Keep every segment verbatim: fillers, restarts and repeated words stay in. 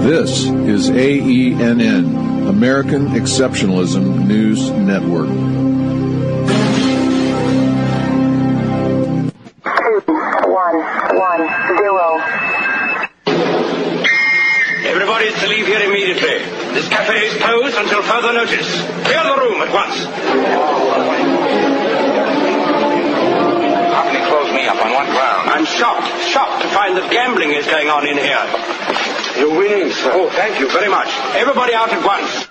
This is A E N N, American Exceptionalism News Network. Two, one, one, zero. Everybody is to leave here immediately. This cafe is closed until further notice. Clear the room at once. How can you close me up on what ground? I'm shocked, shocked to find that gambling is going on in here. You're winning, sir. Oh, thank you very much. Everybody out at once.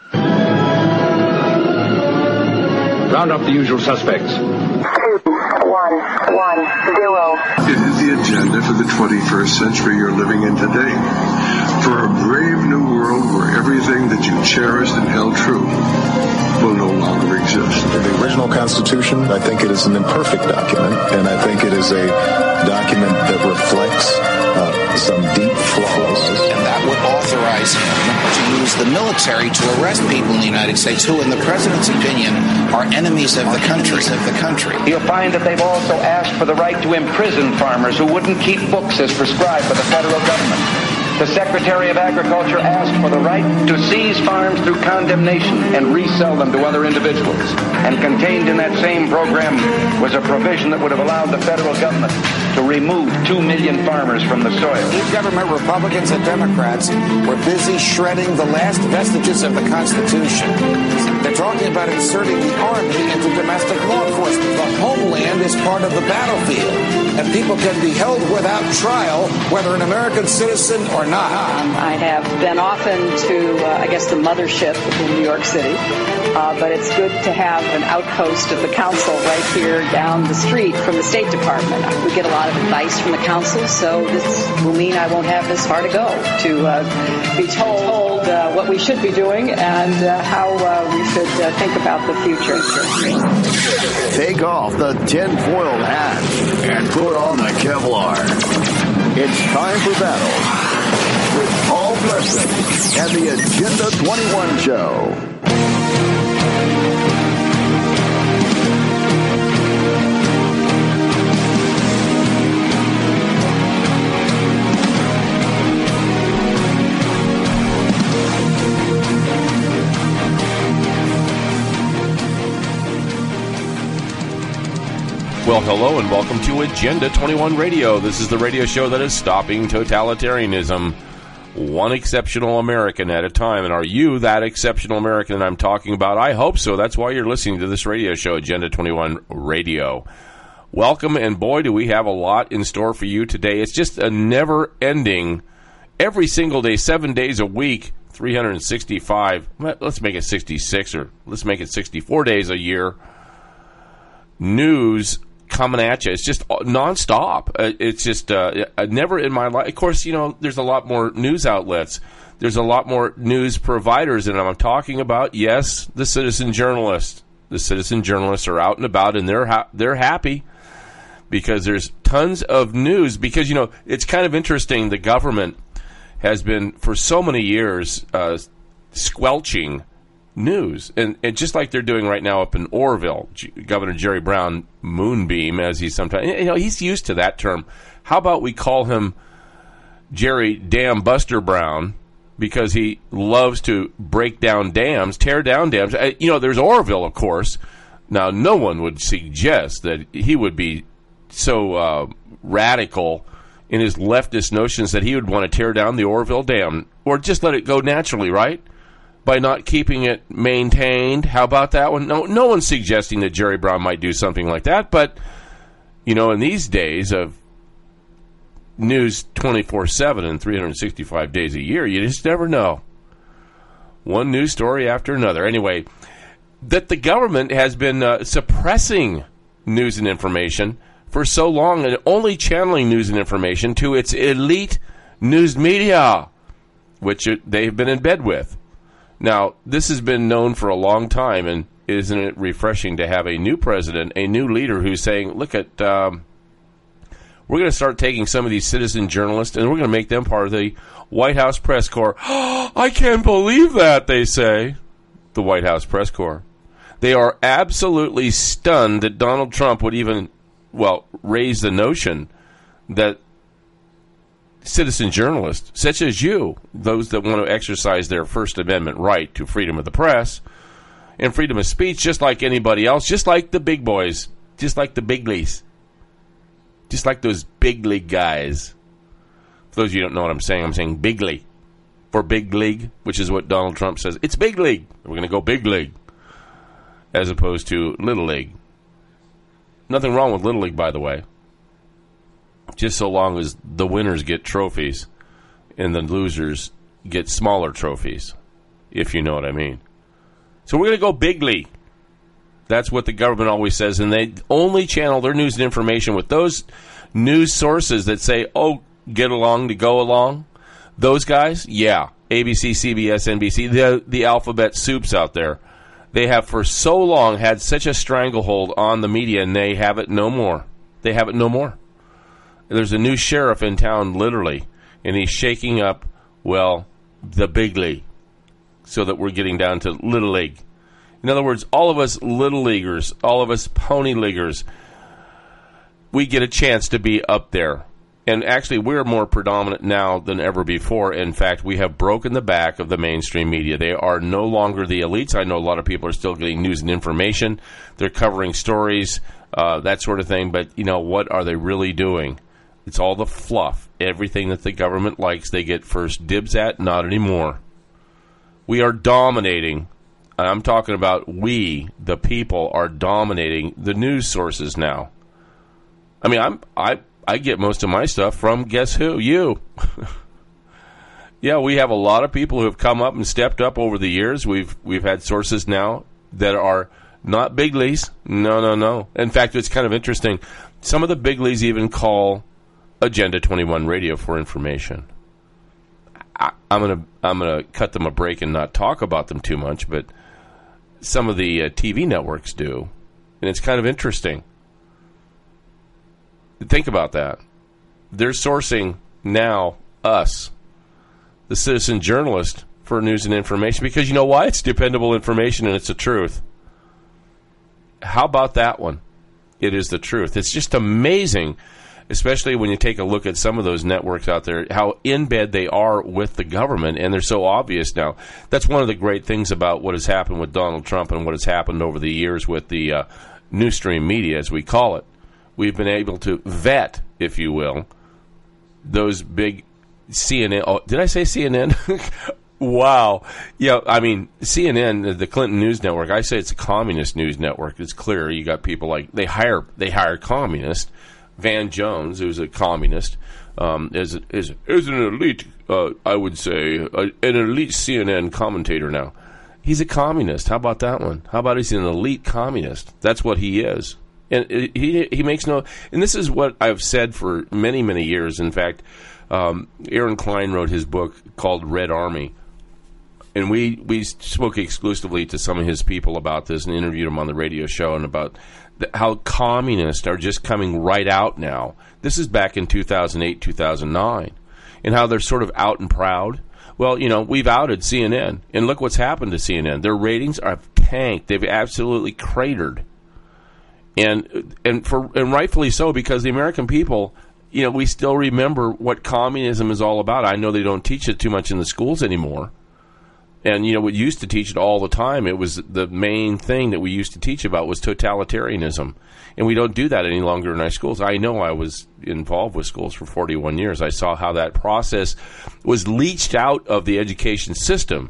Round up the usual suspects. Two, one, one, zero. It is the agenda for the twenty-first century you're living in today. For a brave new world where everything that you cherished and held true will no longer exist. The original Constitution, I think it is an imperfect document, and I think it is a document that reflects uh, some deep flaws. And that would authorize him to use the military to arrest people in the United States who, in the president's opinion, are enemies of the country. Of the country. You'll find that they've also asked for the right to imprison farmers who wouldn't keep books as prescribed by the federal government. The Secretary of Agriculture asked for the right to seize farms through condemnation and resell them to other individuals. And contained in that same program was a provision that would have allowed the federal government to remove two million farmers from the soil. Each government, Republicans and Democrats, were busy shredding the last vestiges of the Constitution. They're talking about inserting the Army into domestic law enforcement. The homeland is part of the battlefield, and people can be held without trial, whether an American citizen or not. I have been often to, uh, I guess, the mothership in New York City, uh, but it's good to have an outpost of the council right here down the street from the State Department. We get a lot of advice from the council, so this will mean I won't have this far to go to uh, be told uh, what we should be doing and uh, how uh, we should uh, think about the future. Take off the tin-foiled hat and put on the Kevlar. It's time for battle with Paul Blessing and the Agenda twenty-one Show. Well, hello and welcome to Agenda twenty-one Radio. This is the radio show that is stopping totalitarianism, one exceptional American at a time. And are you that exceptional American that I'm talking about? I hope so. That's why you're listening to this radio show, Agenda twenty-one Radio. Welcome, and boy, do we have a lot in store for you today. It's just a never-ending, every single day, seven days a week, three hundred sixty-five, let's make it sixty-six, or let's make it sixty-four days a year, news coming at you. It's just nonstop. Uh, it's just uh, never in my life. Of course, you know, there's a lot more news outlets. There's a lot more news providers, and I'm talking about, yes, the citizen journalists. The citizen journalists are out and about, and they're ha- they're happy because there's tons of news. Because, you know, it's kind of interesting. The government has been, for so many years, uh, squelching news, and, and just like they're doing right now up in Orville, G- Governor Jerry Brown, Moonbeam, as he's sometimes, you know, he's used to that term. How about we call him Jerry Dam Buster Brown, because he loves to break down dams, tear down dams. Uh, you know, there's Orville, of course. Now, no one would suggest that he would be so uh, radical in his leftist notions that he would want to tear down the Orville Dam, or just let it go naturally, right? By not keeping it maintained. How about that one? No, no one's suggesting that Jerry Brown might do something like that, but, you know, in these days of news twenty-four seven and three hundred sixty-five days a year, you just never know. One news story after another. Anyway, that the government has been uh, suppressing news and information for so long and only channeling news and information to its elite news media, which it, they've been in bed with. Now, this has been known for a long time, and isn't it refreshing to have a new president, a new leader who's saying, look at, um, we're going to start taking some of these citizen journalists, and we're going to make them part of the White House press corps. Oh, I can't believe that, they say, the White House press corps. They are absolutely stunned that Donald Trump would even, well, raise the notion that citizen journalists, such as you, those that want to exercise their First Amendment right to freedom of the press and freedom of speech, just like anybody else, just like the big boys, just like the biglies, just like those big league guys. For those of you who don't know what I'm saying, I'm saying bigly for big league, which is what Donald Trump says. It's big league. We're going to go big league as opposed to little league. Nothing wrong with little league, by the way. Just so long as the winners get trophies and the losers get smaller trophies, if you know what I mean. So we're going to go big league. That's what the government always says, and they only channel their news and information with those news sources that say, oh, get along to go along. Those guys, yeah, A B C, C B S, N B C, the, the alphabet soups out there. They have for so long had such a stranglehold on the media, and they have it no more. They have it no more. There's a new sheriff in town, literally, and he's shaking up, well, the big league, so that we're getting down to little league. In other words, all of us little leaguers, all of us pony leaguers, we get a chance to be up there. And actually, we're more predominant now than ever before. In fact, we have broken the back of the mainstream media. They are no longer the elites. I know a lot of people are still getting news and information. They're covering stories, uh, that sort of thing. But, you know, what are they really doing? It's all the fluff. Everything that the government likes, they get first dibs at. Not anymore. We are dominating. I'm talking about we, the people, are dominating the news sources now. I mean, I'm I I get most of my stuff from, guess who? You. Yeah, we have a lot of people who have come up and stepped up over the years. We've we've had sources now that are not biglies. No, no, no. In fact, it's kind of interesting. Some of the biglies even call Agenda twenty-one Radio for information. I, I'm gonna I'm gonna cut them a break and not talk about them too much, but some of the uh, T V networks do, and it's kind of interesting. Think about that. They're sourcing now us, the citizen journalist, for news and information, because you know why? It's dependable information and it's the truth. How about that one? It is the truth. It's just amazing, especially when you take a look at some of those networks out there, how in bed they are with the government, and they're so obvious now. That's one of the great things about what has happened with Donald Trump and what has happened over the years with the uh, newsstream media, as we call it. We've been able to vet, if you will, those big C N N. Oh, did I say C N N? Wow. Yeah, I mean, C N N, the Clinton News Network, I say it's a communist news network. It's clear. You got people like, they hire they hire communists. Van Jones, who's a communist, um, is, is, is an elite, uh, I would say, uh, an elite C N N commentator now. He's a communist. How about that one? How about he's an elite communist? That's what he is. And he he makes no... And this is what I've said for many, many years. In fact, um, Aaron Klein wrote his book called Red Army. And we, we spoke exclusively to some of his people about this and interviewed him on the radio show and about the, how communists are just coming right out now. This is back in two thousand eight, two thousand nine. And how they're sort of out and proud. Well, you know, we've outed C N N. And look what's happened to C N N. Their ratings are tanked. They've absolutely cratered. And and for and rightfully so, because the American people, you know, we still remember what communism is all about. I know they don't teach it too much in the schools anymore. And, you know, we used to teach it all the time. It was the main thing that we used to teach about was totalitarianism. And we don't do that any longer in our schools. I know I was involved with schools for forty-one years. I saw how that process was leached out of the education system.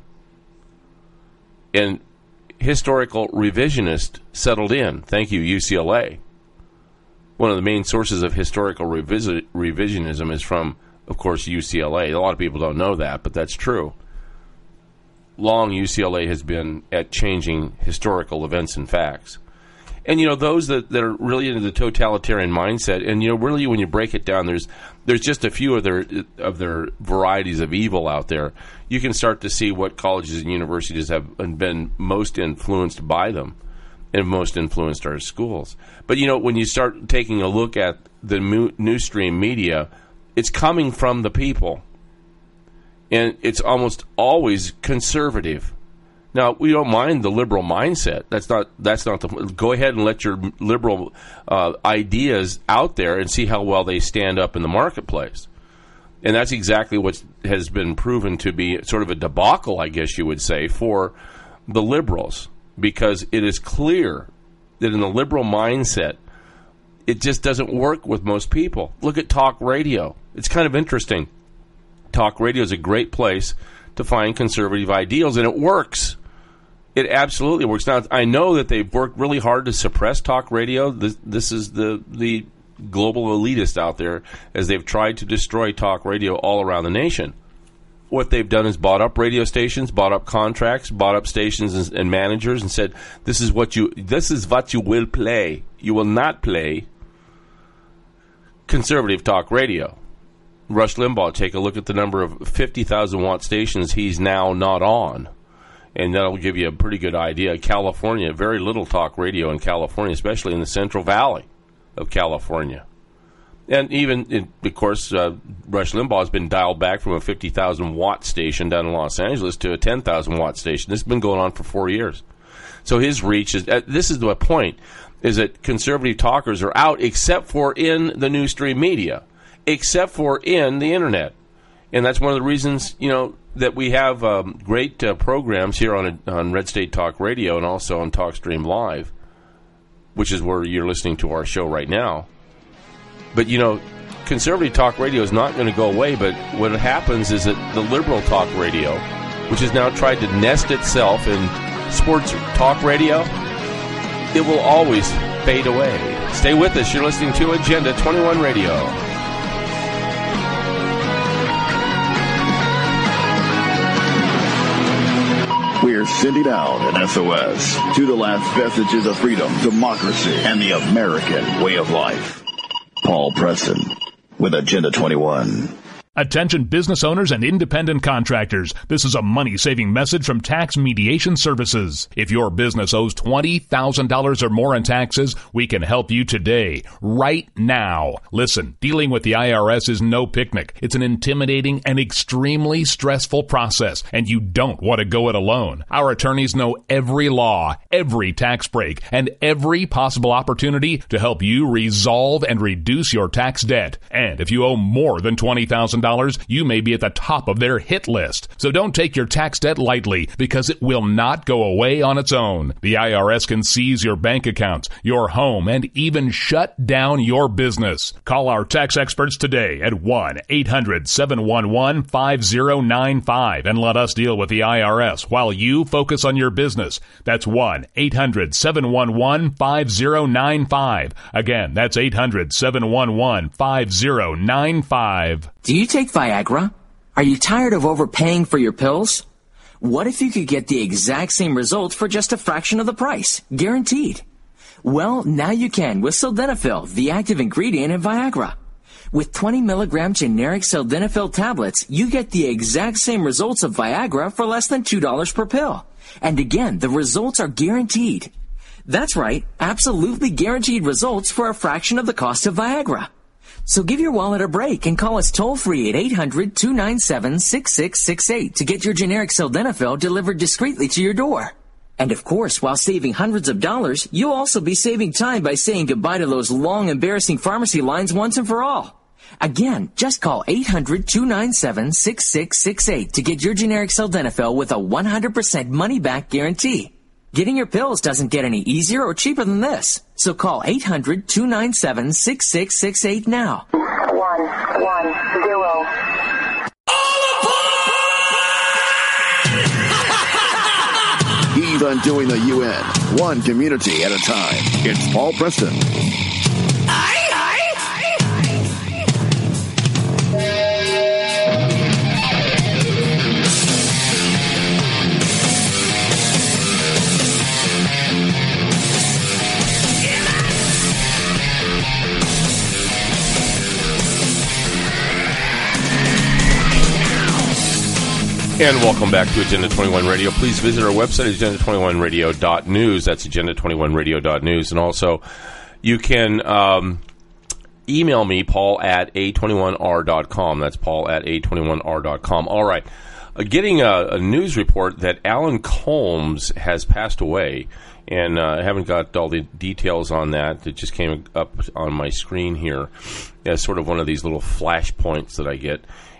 And historical revisionist settled in. Thank you, U C L A. One of the main sources of historical revis- revisionism is from, of course, U C L A. A lot of people don't know that, but that's true. Long U C L A has been at changing historical events and facts. And, you know, those that, that are really into the totalitarian mindset, and, you know, really when you break it down, there's there's just a few of their of their varieties of evil out there. You can start to see what colleges and universities have been most influenced by them and most influenced our schools. But, you know, when you start taking a look at the newsstream media, it's coming from the people. And it's almost always conservative. Now, we don't mind the liberal mindset. That's not that's not the... Go ahead and let your liberal uh, ideas out there and see how well they stand up in the marketplace. And that's exactly what has been proven to be sort of a debacle, I guess you would say, for the liberals, because it is clear that in the liberal mindset, it just doesn't work with most people. Look at talk radio. It's kind of interesting. Talk radio is a great place to find conservative ideals, and it works. It absolutely works. Now, I know that they've worked really hard to suppress talk radio. This, this is the the global elitists out there, as they've tried to destroy talk radio all around the nation. What they've done is bought up radio stations, bought up contracts, bought up stations and, and managers, and said, "This is what you this is what you will play. You will not play conservative talk radio." Rush Limbaugh, take a look at the number of fifty thousand watt stations he's now not on, and that'll give you a pretty good idea. California, very little talk radio in California, especially in the Central Valley of California. And even, in, of course, uh, Rush Limbaugh has been dialed back from a fifty thousand watt station down in Los Angeles to a ten thousand watt station. This has been going on for four years. So his reach is, uh, this is the point, is that conservative talkers are out except for in the new stream media, except for in the internet. And that's one of the reasons, you know, that we have um, great uh, programs here on on Red State Talk Radio and also on TalkStream Live, which is where you're listening to our show right now. But, you know, conservative talk radio is not going to go away, but what happens is that the liberal talk radio, which has now tried to nest itself in sports talk radio, it will always fade away. Stay with us. You're listening to Agenda twenty-one Radio. We're sending out an S O S to the last vestiges of freedom, democracy, and the American way of life. Paul Preston with Agenda twenty-one. Attention business owners and independent contractors. This is a money-saving message from Tax Mediation Services. If your business owes twenty thousand dollars or more in taxes, we can help you today, right now. Listen, dealing with the I R S is no picnic. It's an intimidating and extremely stressful process, and you don't want to go it alone. Our attorneys know every law, every tax break, and every possible opportunity to help you resolve and reduce your tax debt. And if you owe more than twenty thousand dollars, you may be at the top of their hit list. So don't take your tax debt lightly, because it will not go away on its own. The I R S can seize your bank accounts, your home, and even shut down your business. Call our tax experts today at one eight hundred seven one one five zero nine five and let us deal with the I R S while you focus on your business. That's one eight hundred seven one one five zero nine five. Again, that's eight hundred seven one one five zero nine five. Do you take Viagra? Are you tired of overpaying for your pills? What if you could get the exact same results for just a fraction of the price? Guaranteed. Well, now you can with Sildenafil, the active ingredient in Viagra. With twenty milligram generic Sildenafil tablets, you get the exact same results of Viagra for less than two dollars per pill. And again, the results are guaranteed. That's right, absolutely guaranteed results for a fraction of the cost of Viagra. So give your wallet a break and call us toll-free at eight hundred two nine seven six six six eight to get your generic Sildenafil delivered discreetly to your door. And of course, while saving hundreds of dollars, you'll also be saving time by saying goodbye to those long, embarrassing pharmacy lines once and for all. Again, just call eight hundred two nine seven six six six eight to get your generic Sildenafil with a one hundred percent money-back guarantee. Getting your pills doesn't get any easier or cheaper than this. So call eight hundred two nine seven six six six eight now. One, one, zero. He's undoing the U N, one community at a time. It's Paul Preston. And welcome back to Agenda twenty-one Radio. Please visit our website, agenda twenty-one radio dot news. That's agenda twenty-one radio dot news. And also, you can um, email me, paul at a twenty-one r dot com. That's paul at a twenty-one r dot com. All right. Uh, getting a, a news report that Alan Colmes has passed away. And uh, I haven't got all the details on that. It just came up on my screen here as sort of one of these little flash points that I get.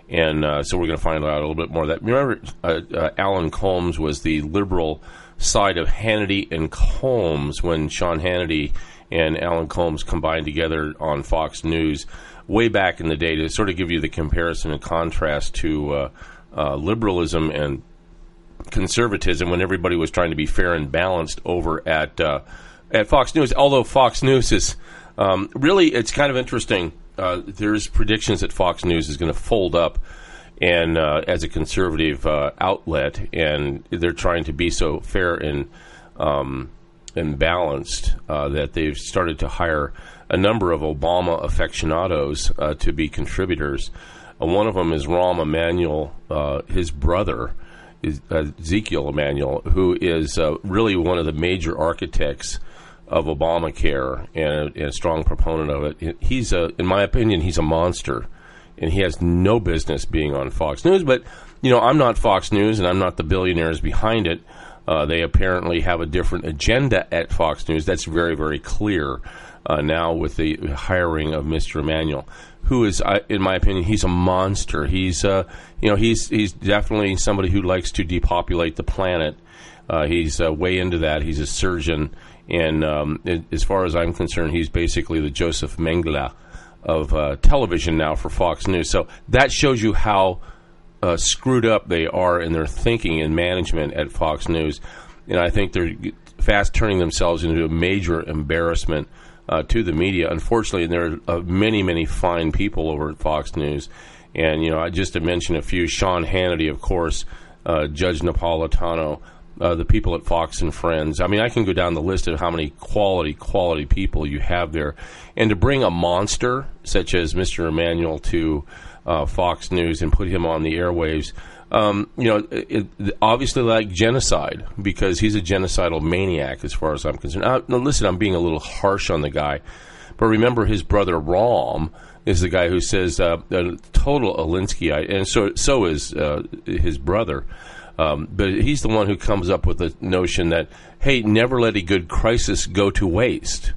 And uh, so we're going to find out a little bit more of that. Remember, uh, uh, Alan Colmes was the liberal side of Hannity and Colmes when Sean Hannity and Alan Colmes combined together on Fox News way back in the day, to sort of give you the comparison and contrast to uh, uh, liberalism and conservatism when everybody was trying to be fair and balanced over at uh, at Fox News. Although Fox News is um, really, it's kind of interesting. Uh, there's predictions that Fox News is going to fold up and uh, as a conservative uh, outlet, and they're trying to be so fair and um, and balanced uh, that they've started to hire a number of Obama aficionados uh, to be contributors. Uh, one of them is Rahm Emanuel, uh, his brother, is uh, Ezekiel Emanuel, who is uh, really one of the major architects of Obamacare and, and a strong proponent of it. He's a, in my opinion, he's a monster, and he has no business being on Fox News. But, you know, I'm not Fox News, and I'm not the billionaires behind it. Uh, they apparently have a different agenda at Fox News. That's very, very clear uh, now with the hiring of Mister Emanuel, who is, uh, in my opinion, he's a monster. He's, uh, you know, he's he's definitely somebody who likes to depopulate the planet. Uh, he's uh, way into that. He's a surgeon. And um, it, as far as I'm concerned, he's basically the Joseph Mengele of uh, television now for Fox News. So that shows you how uh, screwed up they are in their thinking and management at Fox News. And I think they're fast turning themselves into a major embarrassment uh, to the media. Unfortunately, there are uh, many, many fine people over at Fox News. And, you know, I just to mention a few, Sean Hannity, of course, uh, Judge Napolitano, Uh, the people at Fox and Friends. I mean, I can go down the list of how many quality, quality people you have there. And to bring a monster such as Mister Emanuel to uh, Fox News and put him on the airwaves, um, you know, it, it, obviously like genocide, because he's a genocidal maniac as far as I'm concerned. Uh, now, listen, I'm being a little harsh on the guy, but remember his brother Rahm is the guy who says uh, a total Alinskyite, and so, so is uh, his brother. Um, but he's the one who comes up with the notion that, hey, never let a good crisis go to waste,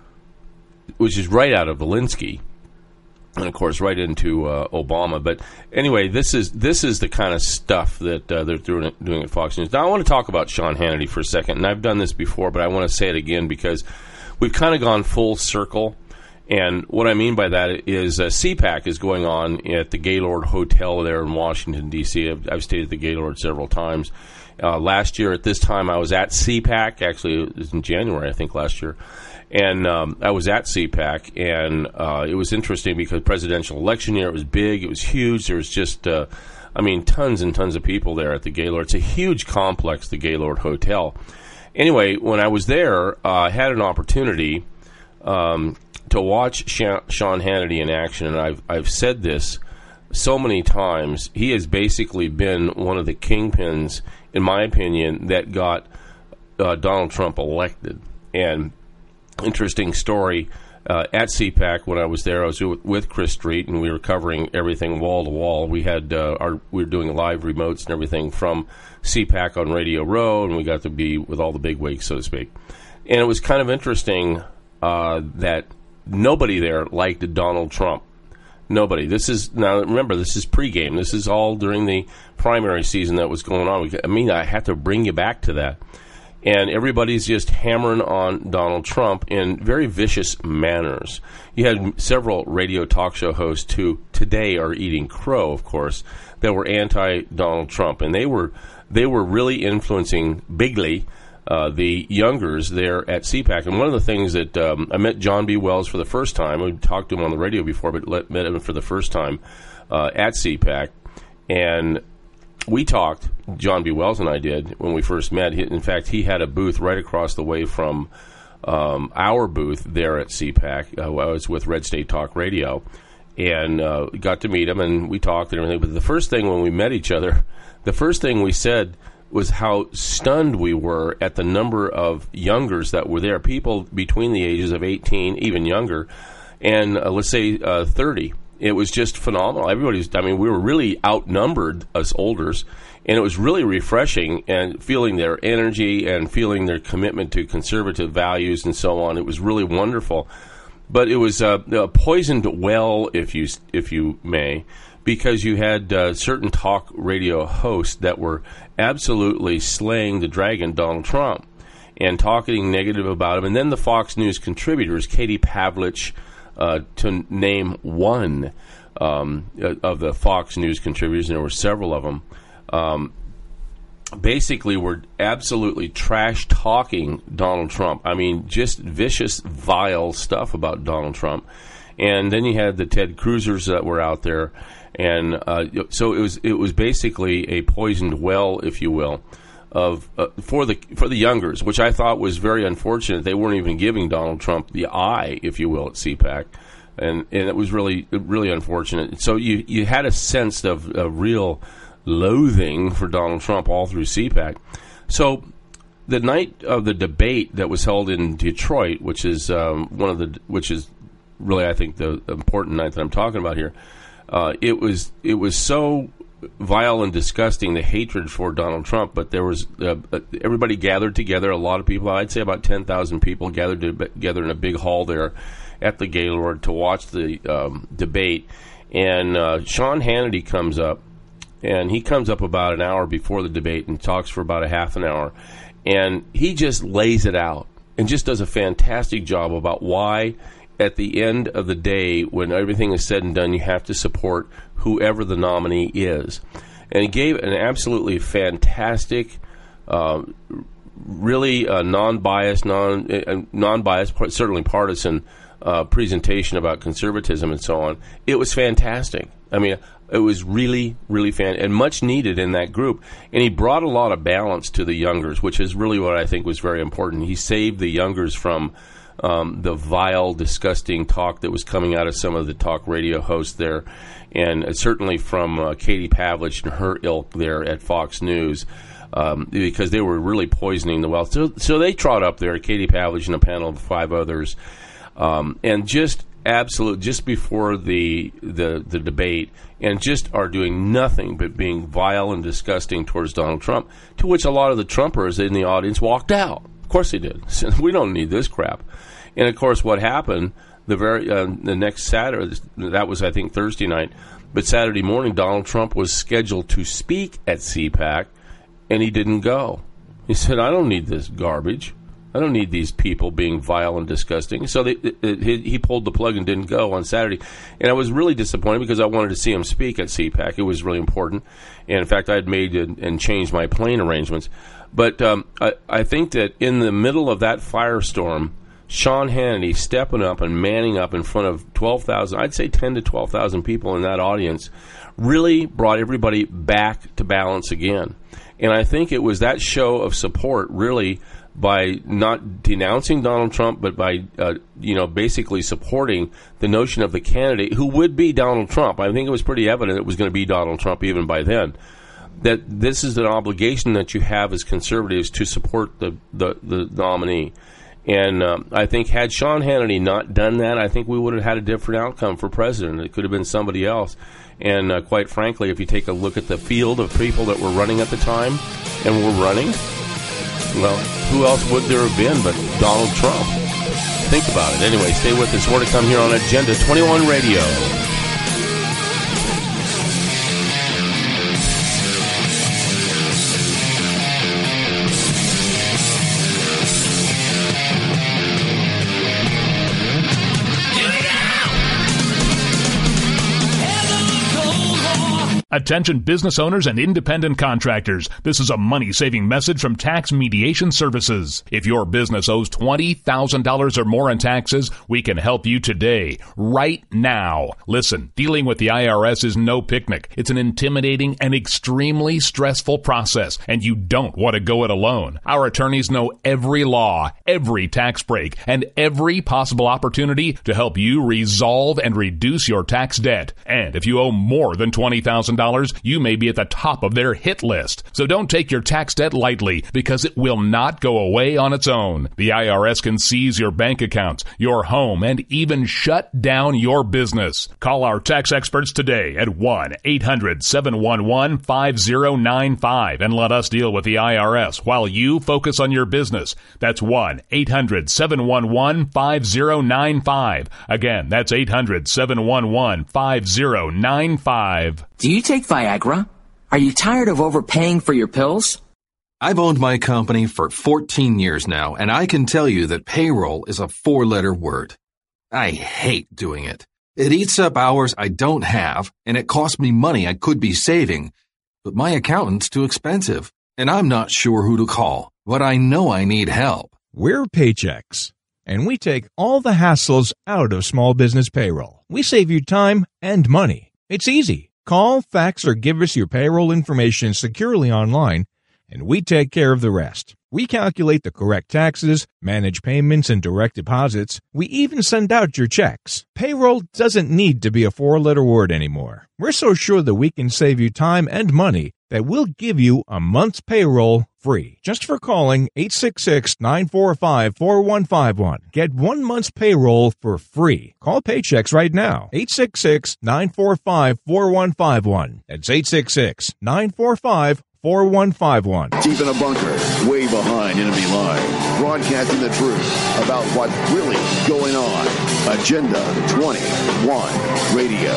which is right out of Alinsky, and of course right into uh, Obama. But anyway, this is this is the kind of stuff that uh, they're doing, doing at Fox News. Now I want to talk about Sean Hannity for a second, and I've done this before, but I want to say it again because we've kind of gone full circle. And what I mean by that is uh, C PAC is going on at the Gaylord Hotel there in Washington, D C I've, I've stayed at the Gaylord several times. Uh, last year at this time, I was at C PAC. Actually, it was in January, I think, last year. And um, I was at C PAC, and uh, it was interesting because presidential election year, it was big, it was huge. There was just, uh, I mean, tons and tons of people there at the Gaylord. It's a huge complex, the Gaylord Hotel. Anyway, when I was there, uh, I had an opportunity um, to watch Sean Hannity in action, and I've I've said this so many times. He has basically been one of the kingpins, in my opinion, that got uh, Donald Trump elected. And interesting story, uh, at C PAC when I was there, I was with Chris Street, and we were covering everything wall to wall. We had uh, our we were doing live remotes and everything from C PAC on Radio Row, and we got to be with all the big wigs, so to speak. And it was kind of interesting uh, that nobody there liked Donald Trump. Nobody. This is, now remember, this is pregame. This is all during the primary season that was going on. I mean, I have to bring you back to that. And everybody's just hammering on Donald Trump in very vicious manners. You had several radio talk show hosts who today are eating crow, of course, that were anti-Donald Trump. And they were they were really influencing bigly Uh, the youngers there at C PAC. And one of the things that um, I met John B. Wells for the first time. We talked to him on the radio before, but let, met him for the first time uh, at C PAC. And we talked, John B. Wells and I did, when we first met. He, in fact, he had a booth right across the way from um, our booth there at C PAC. Uh, I was with Red State Talk Radio, and uh, got to meet him, and we talked and everything. But the first thing when we met each other, the first thing we said was how stunned we were at the number of youngers that were there, people between the ages of eighteen, even younger, and uh, let's say uh, thirty. It was just phenomenal. Everybody's, I mean, we were really outnumbered, us olders, and it was really refreshing, and feeling their energy and feeling their commitment to conservative values and so on. It was really wonderful. But it was uh, a poisoned well, if you if you may, because you had uh, certain talk radio hosts that were absolutely slaying the dragon, Donald Trump, and talking negative about him. And then the Fox News contributors, Katie Pavlich, uh, to name one um, of the Fox News contributors, and there were several of them, um, basically were absolutely trash-talking Donald Trump. I mean, just vicious, vile stuff about Donald Trump. And then you had the Ted Cruzers that were out there. And uh, so it was it was basically a poisoned well, if you will, of uh, for the for the youngers, which I thought was very unfortunate. They weren't even giving Donald Trump the eye, if you will, at C PAC. And and it was really, really unfortunate. So you, you had a sense of a real loathing for Donald Trump all through C PAC. So the night of the debate that was held in Detroit, which is um, one of the which is really, I think, the important night that I'm talking about here, uh, it was it was so vile and disgusting, the hatred for Donald Trump. But there was uh, everybody gathered together. A lot of people, I'd say about ten thousand people, gathered together in a big hall there at the Gaylord to watch the um, debate. And uh, Sean Hannity comes up, and he comes up about an hour before the debate and talks for about a half an hour. And he just lays it out and just does a fantastic job about why, at the end of the day, when everything is said and done, you have to support whoever the nominee is. And he gave an absolutely fantastic, uh, really uh, non-biased, non, uh, non-biased, certainly partisan uh, presentation about conservatism and so on. It was fantastic. I mean, it was really, really fan and much needed in that group. And he brought a lot of balance to the youngers, which is really what I think was very important. He saved the youngers from um, the vile, disgusting talk that was coming out of some of the talk radio hosts there, and uh, certainly from uh, Katie Pavlich and her ilk there at Fox News, um, because they were really poisoning the well. So, so they trot up there, Katie Pavlich and a panel of five others, um, and just absolute, just before the, the the debate, and just are doing nothing but being vile and disgusting towards Donald Trump, to which a lot of the Trumpers in the audience walked out. Of course they did. We don't need this crap. And, of course, what happened the very uh, the next Saturday, that was, I think, Thursday night, but Saturday morning, Donald Trump was scheduled to speak at C PAC, and he didn't go. He said, I don't need this garbage. I don't need these people being vile and disgusting. So they, it, it, he pulled the plug and didn't go on Saturday. And I was really disappointed because I wanted to see him speak at C PAC. It was really important. And, in fact, I had made and, and changed my plane arrangements. But um, I, I think that in the middle of that firestorm, Sean Hannity stepping up and manning up in front of twelve thousand, I'd say ten to twelve thousand people in that audience, really brought everybody back to balance again. And I think it was that show of support, really, by not denouncing Donald Trump, but by, uh, you know, basically supporting the notion of the candidate who would be Donald Trump. I think it was pretty evident it was going to be Donald Trump even by then. That this is an obligation that you have as conservatives to support the, the, the nominee. And um, I think had Sean Hannity not done that, I think we would have had a different outcome for president. It could have been somebody else. And uh, quite frankly, if you take a look at the field of people that were running at the time and were running, well, who else would there have been but Donald Trump? Think about it. Anyway, stay with us. More to come here on Agenda twenty-one Radio. Attention business owners and independent contractors. This is a money-saving message from Tax Mediation Services. If your business owes twenty thousand dollars or more in taxes, we can help you today, right now. Listen, dealing with the I R S is no picnic. It's an intimidating and extremely stressful process, and you don't want to go it alone. Our attorneys know every law, every tax break, and every possible opportunity to help you resolve and reduce your tax debt. And if you owe more than twenty thousand dollars, dollars, you may be at the top of their hit list. So don't take your tax debt lightly, because it will not go away on its own. The I R S can seize your bank accounts, your home, and even shut down your business. Call our tax experts today at one eight hundred seven one one five zero nine five and let us deal with the I R S while you focus on your business. That's one eight hundred seven one one five zero nine five. Again, that's eight hundred seven one one five zero nine five. Do you take Viagra? Are you tired of overpaying for your pills? I've owned my company for fourteen years now, and I can tell you that payroll is a four-letter word. I hate doing it. It eats up hours I don't have, and it costs me money I could be saving. But my accountant's too expensive, and I'm not sure who to call, but I know I need help. We're Paychex, and we take all the hassles out of small business payroll. We save you time and money. It's easy. Call, fax, or give us your payroll information securely online, and we take care of the rest. We calculate the correct taxes, manage payments and direct deposits. We even send out your checks. Payroll doesn't need to be a four-letter word anymore. We're so sure that we can save you time and money that we'll give you a month's payroll free just for calling eight six six, nine four five, four one five one. Get one month's payroll for free. Call Paychex right now. eight six six, nine four five, four one five one. That's eight six six, nine four five, four one five one. Deep in a bunker, way behind enemy lines, broadcasting the truth about what's really going on. Agenda twenty-one Radio.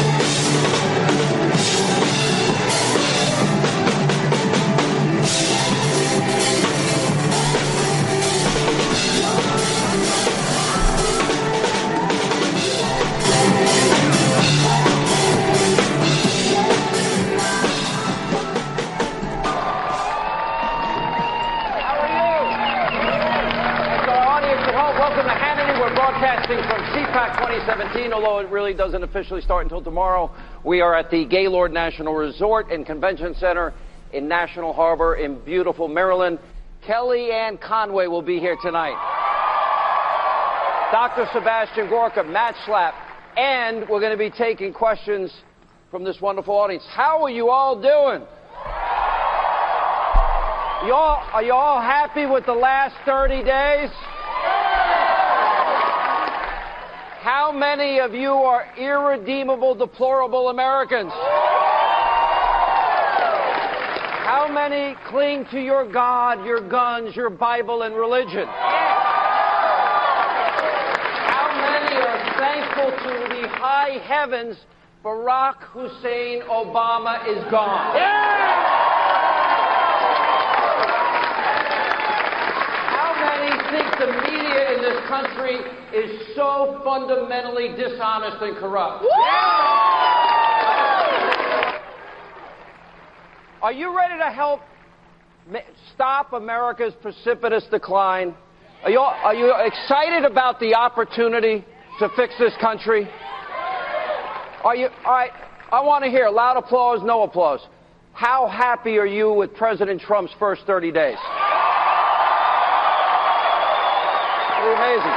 Broadcasting from C PAC twenty seventeen, although it really doesn't officially start until tomorrow. We are at the Gaylord National Resort and Convention Center in National Harbor in beautiful Maryland. Kellyanne Conway will be here tonight. Doctor Sebastian Gorka, Matt Schlapp, and we're going to be taking questions from this wonderful audience. How are you all doing? You all, are you all happy with the last thirty days? How many of you are irredeemable, deplorable Americans? How many cling to your God, your guns, your Bible, and religion? How many are thankful to the high heavens Barack Hussein Obama is gone? How many think the media in this country is so fundamentally dishonest and corrupt? Are you ready to help stop America's precipitous decline? Are you, are you excited about the opportunity to fix this country? Are you? All right, I want to hear loud applause, no applause. How happy are you with President Trump's first thirty days? Pretty amazing.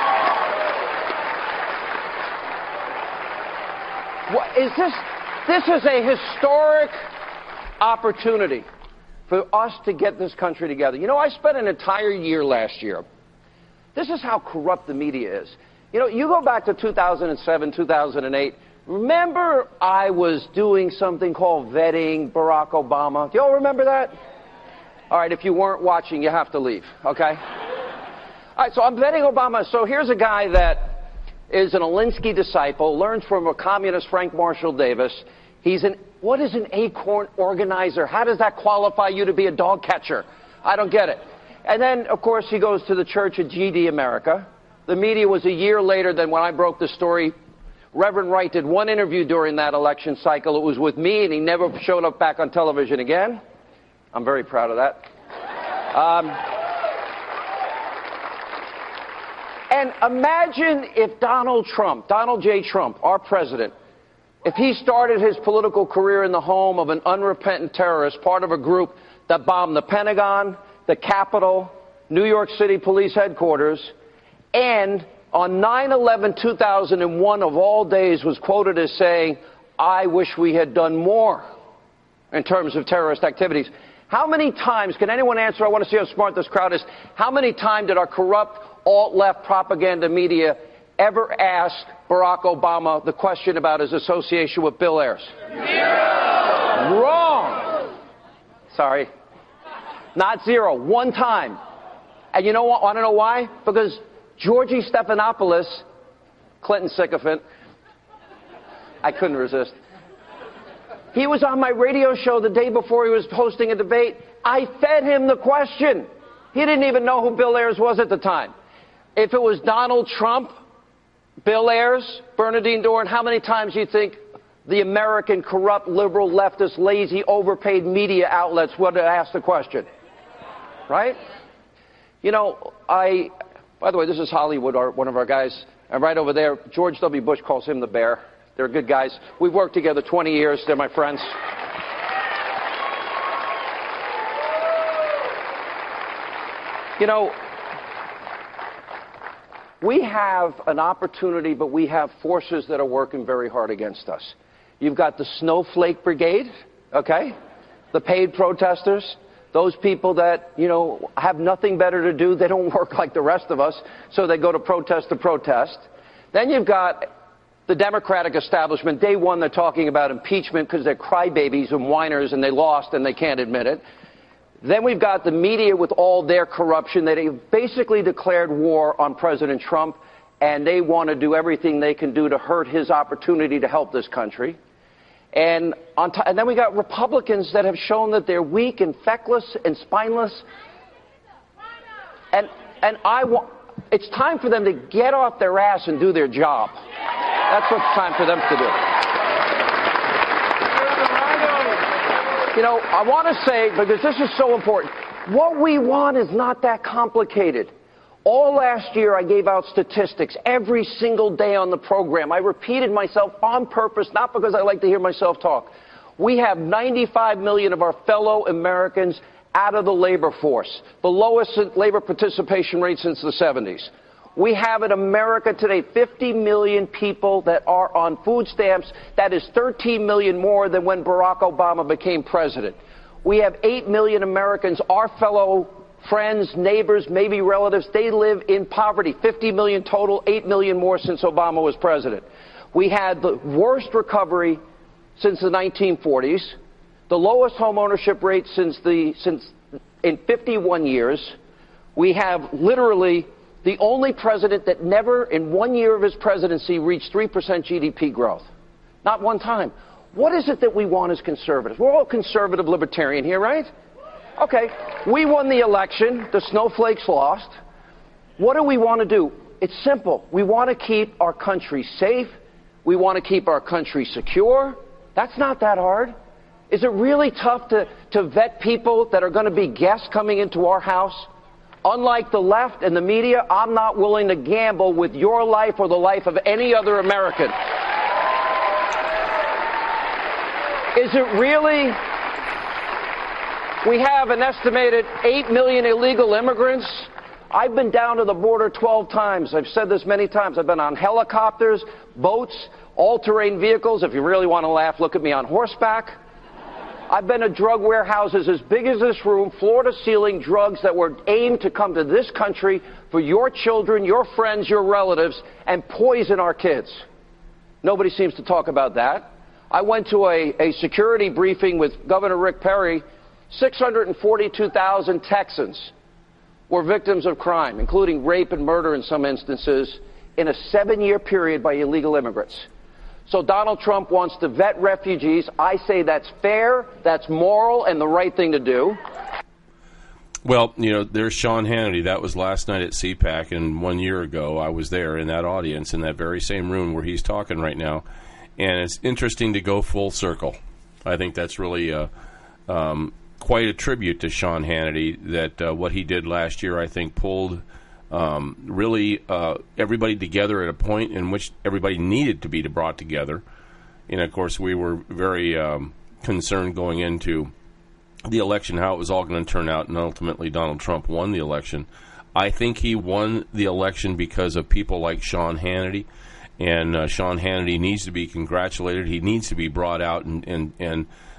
What, is this, this is a historic opportunity for us to get this country together. You know, I spent an entire year last year. This is how corrupt the media is. You know, you go back to two thousand seven, two thousand eight. Remember I was doing something called vetting Barack Obama? Do you all remember that? All right, if you weren't watching, you have to leave, okay? All right, so I'm vetting Obama. So here's a guy that is an Alinsky disciple, learned from a communist Frank Marshall Davis. He's an, what is an acorn organizer? How does that qualify you to be a dog catcher? I don't get it. And then, of course, he goes to the Church of G D America. The media was a year later than when I broke the story. Reverend Wright did one interview during that election cycle. It was with me, and he never showed up back on television again. I'm very proud of that. Um, and imagine if Donald Trump, Donald J. Trump, our president, if he started his political career in the home of an unrepentant terrorist, part of a group that bombed the Pentagon, the Capitol, New York City Police Headquarters, and on nine eleven two thousand one of all days was quoted as saying, "I wish we had done more." in terms of terrorist activities. How many times, can anyone answer, I want to see how smart this crowd is, how many times did our corrupt alt-left propaganda media ever ask Barack Obama the question about his association with Bill Ayers? Zero. Wrong. Sorry. Not zero. One time. And you know what? Want to know why? Because Georgie Stephanopoulos, Clinton sycophant, I couldn't resist. He was on my radio show the day before he was hosting a debate. I fed him the question. He didn't even know who Bill Ayers was at the time. If it was Donald Trump, Bill Ayers, Bernardine Dohrn, how many times do you think the American corrupt, liberal, leftist, lazy, overpaid media outlets would have asked the question? Right? You know, I, by the way, this is Hollywood, our, one of our guys, and right over there, George W. Bush calls him the bear. They're good guys. We've worked together twenty years. They're my friends. You know, we have an opportunity, but we have forces that are working very hard against us. You've got the Snowflake Brigade, okay? The paid protesters, those people that, you know, have nothing better to do. They don't work like the rest of us, so they go to protest to protest. Then you've got the Democratic establishment. Day one, they're talking about impeachment because they're crybabies and whiners and they lost and they can't admit it. Then we've got the media with all their corruption. They basically declared war on President Trump, and they want to do everything they can do to hurt his opportunity to help this country. And, on t- and then we got Republicans that have shown that they're weak and feckless and spineless. And, and I want, it's time for them to get off their ass and do their job. That's what it's time for them to do. You know, I want to say, because this is so important, what we want is not that complicated. All last year, I gave out statistics every single day on the program. I repeated myself on purpose, not because I like to hear myself talk. We have ninety-five million of our fellow Americans out of the labor force, the lowest labor participation rate since the seventies. We have in America today fifty million people that are on food stamps. That is thirteen million more than when Barack Obama became president. We have eight million Americans, our fellow friends, neighbors, maybe relatives, they live in poverty. fifty million total, eight million more since Obama was president. We had the worst recovery since the nineteen forties, the lowest home ownership rate since the since in fifty-one years. We have literally the only president that never in one year of his presidency reached three percent G D P growth. Not one time. What is it that we want as conservatives? We're all conservative libertarian here, right? Okay, we won the election. The snowflakes lost. What do we want to do? It's simple. We want to keep our country safe. We want to keep our country secure. That's not that hard. Is it really tough to, to vet people that are going to be guests coming into our house? Unlike the left and the media, I'm not willing to gamble with your life or the life of any other American. Is it really? We have an estimated eight million illegal immigrants. I've been down to the border twelve times. I've said this many times. I've been on helicopters, boats, all-terrain vehicles. If you really want to laugh, look at me on horseback. I've been to drug warehouses as big as this room, floor-to-ceiling drugs that were aimed to come to this country for your children, your friends, your relatives, and poison our kids. Nobody seems to talk about that. I went to a, a security briefing with Governor Rick Perry. six hundred forty-two thousand Texans were victims of crime, including rape and murder in some instances, in a seven-year period by illegal immigrants. So Donald Trump wants to vet refugees. I say that's fair, that's moral, and the right thing to do. Well, you know, there's Sean Hannity. That was last night at C PAC, and one year ago I was there in that audience, in that very same room where he's talking right now. And it's interesting to go full circle. I think that's really uh, um, quite a tribute to Sean Hannity, that uh, what he did last year, I think, pulled um, really uh, everybody together at a point in which everybody needed to be brought together. And, of course, we were very um, concerned going into the election, how it was all going to turn out, and ultimately Donald Trump won the election. I think he won the election because of people like Sean Hannity, and uh, Sean Hannity needs to be congratulated. He needs to be brought out and, and, and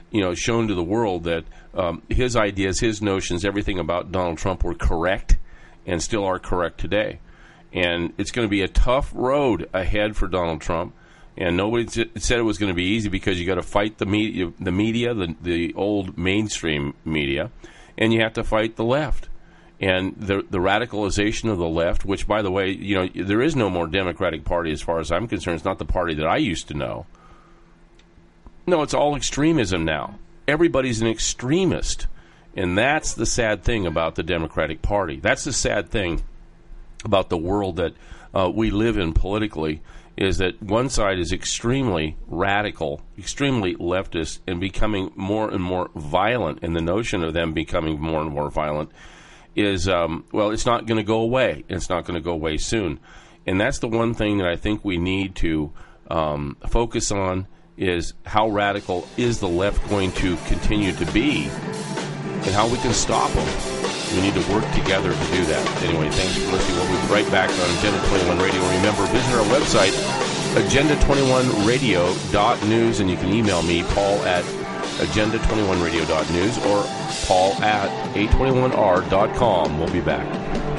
you know, shown to the world that um, his ideas, his notions, everything about Donald Trump were correct and still are correct today. And it's going to be a tough road ahead for Donald Trump. And nobody t- said it was going to be easy because you got to fight the media, the media, the, the old mainstream media, and you have to fight the left and the the radicalization of the left. Which, by the way, you know, there is no more Democratic Party as far as I'm concerned. It's not the party that I used to know. No, it's all extremism now. Everybody's an extremist, and that's the sad thing about the Democratic Party. That's the sad thing about the world that uh, we live in politically. Is that one side is extremely radical, extremely leftist, and becoming more and more violent, and the notion of them becoming more and more violent is, um, well, it's not going to go away. It's not going to go away soon. And that's the one thing that I think we need to um, focus on is how radical is the left going to continue to be and how we can stop them. We need to work together to do that. Anyway, thanks for listening. We'll be right back on Agenda twenty-one Radio. Remember, visit our website, agenda twenty-one radio dot news, and you can email me, Paul at agenda twenty-one radio dot news or Paul at a twenty-one r dot com. We'll be back.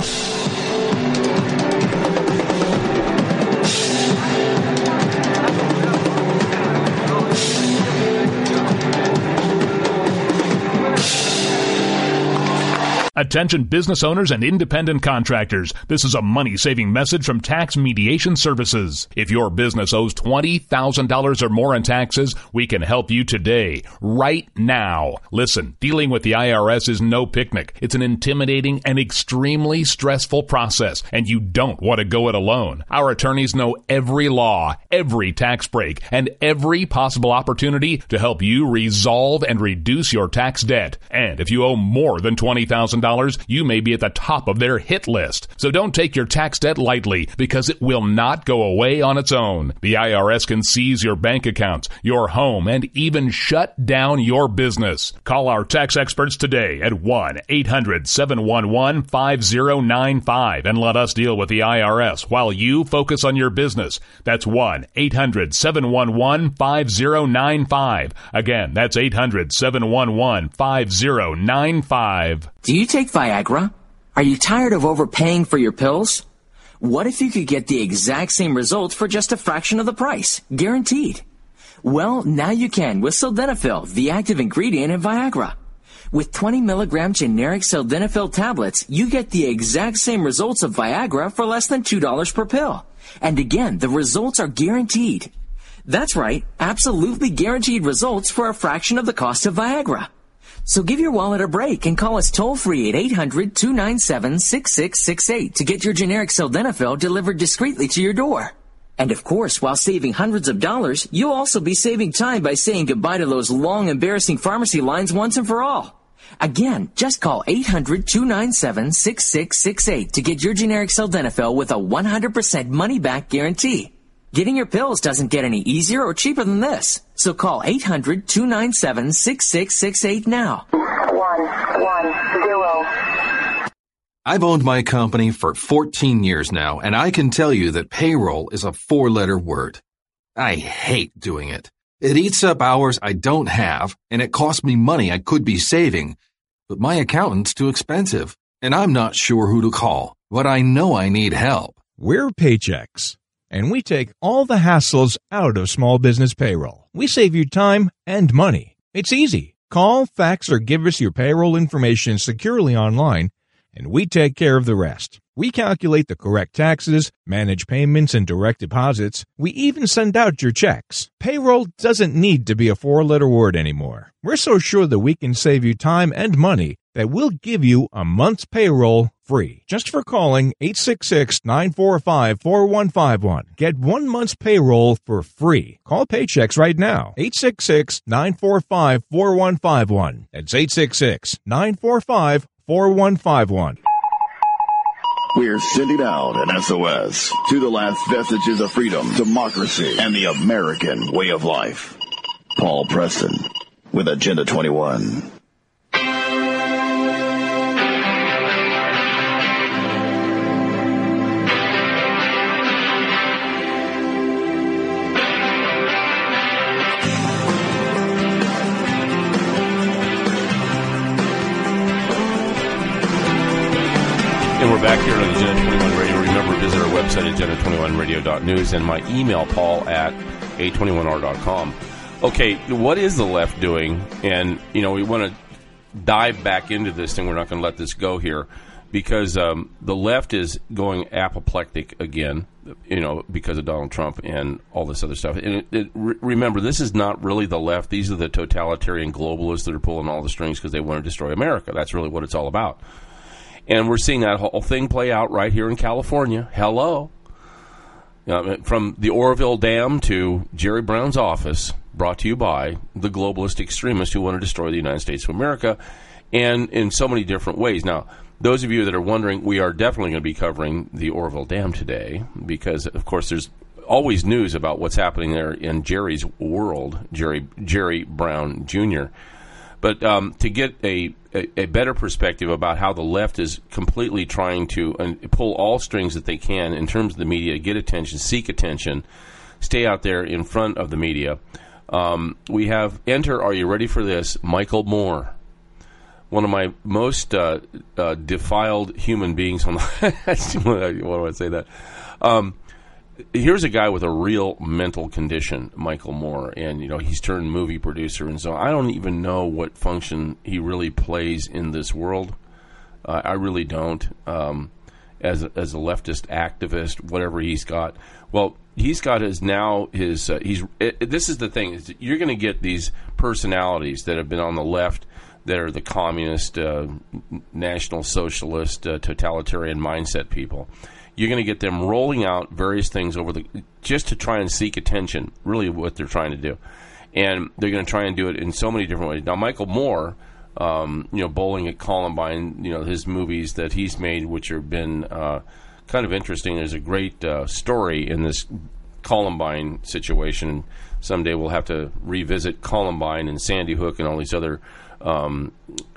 Attention business owners and independent contractors. This is a money-saving message from Tax Mediation Services. If your business owes twenty thousand dollars or more in taxes, we can help you today, right now. Listen, dealing with the I R S is no picnic. It's an intimidating and extremely stressful process, and you don't want to go it alone. Our attorneys know every law, every tax break, and every possible opportunity to help you resolve and reduce your tax debt. And if you owe more than twenty thousand dollars, you may be at the top of their hit list. So don't take your tax debt lightly, because it will not go away on its own. The I R S can seize your bank accounts, your home, and even shut down your business. Call our tax experts today at one eight hundred seven one one five zero nine five and let us deal with the I R S while you focus on your business. That's one eight hundred seven one one five zero nine five. Again, that's eight hundred seven one one five zero nine five. Do you take Viagra? Are you tired of overpaying for your pills? What if you could get the exact same results for just a fraction of the price? Guaranteed. Well, now you can with Sildenafil, the active ingredient in Viagra. With twenty milligram generic Sildenafil tablets, you get the exact same results of Viagra for less than two dollars per pill. And again, the results are guaranteed. That's right, absolutely guaranteed results for a fraction of the cost of Viagra. So give your wallet a break and call us toll-free at eight hundred two nine seven six six six eight to get your generic Sildenafil delivered discreetly to your door. And of course, while saving hundreds of dollars, you'll also be saving time by saying goodbye to those long, embarrassing pharmacy lines once and for all. Again, just call eight hundred two nine seven six six six eight to get your generic Sildenafil with a one hundred percent money-back guarantee. Getting your pills doesn't get any easier or cheaper than this. So call eight hundred two nine seven six six six eight now. One, one, zero. I've owned my company for fourteen years now, and I can tell you that payroll is a four-letter word. I hate doing it. It eats up hours I don't have, and it costs me money I could be saving. But my accountant's too expensive, and I'm not sure who to call. But I know I need help. We're Paychex, and we take all the hassles out of small business payroll. We save you time and money. It's easy. Call, fax, or give us your payroll information securely online, and we take care of the rest. We calculate the correct taxes, manage payments and direct deposits. We even send out your checks. Payroll doesn't need to be a four-letter word anymore. We're so sure that we can save you time and money that we'll give you a month's payroll free just for calling eight six six, nine four five, four one five one. Get one month's payroll for free. Call Paychex right now. eight six six, nine four five, four one five one. That's eight six six, nine four five, four one five one. We're sending out an S O S to the last vestiges of freedom, democracy, and the American way of life. Paul Preston with Agenda twenty-one. We're back here on Agenda twenty-one Radio. Remember, visit our website, agenda twenty-one radio dot news, and my email, paul at a twenty-one r dot com. Okay, what is the left doing? And, you know, we want to dive back into this thing. We're not going to let this go here because um, the left is going apoplectic again, you know, because of Donald Trump and all this other stuff. And it, it, re- remember, this is not really the left. These are the totalitarian globalists that are pulling all the strings because they want to destroy America. That's really what it's all about. And we're seeing that whole thing play out right here in California. Hello. Uh, from the Oroville Dam to Jerry Brown's office, brought to you by the globalist extremists who want to destroy the United States of America, and in so many different ways. Now, those of you that are wondering, we are definitely going to be covering the Oroville Dam today because, of course, there's always news about what's happening there in Jerry's world, Jerry Jerry Brown Junior But um, to get a, a, a better perspective about how the left is completely trying to uh, pull all strings that they can in terms of the media, get attention, seek attention, stay out there in front of the media, um, we have, enter, are you ready for this, Michael Moore, one of my most uh, uh, defiled human beings on the why do I say that? Um, Here's a guy with a real mental condition, Michael Moore, and you know he's turned movie producer, and so I don't even know what function he really plays in this world. Uh, I really don't. Um, as a, as a leftist activist, whatever he's got, well, he's got his now his uh, he's. It, this is the thing: is you're going to get these personalities that have been on the left, that are the communist, uh, national socialist, uh, totalitarian mindset people. You're going to get them rolling out various things over the just to try and seek attention, really what they're trying to do. And they're going to try and do it in so many different ways. Now, Michael Moore, um, you know, Bowling at Columbine, you know, his movies that he's made, which have been uh, kind of interesting. There's a great uh, story in this Columbine situation. Someday we'll have to revisit Columbine and Sandy Hook and all these other um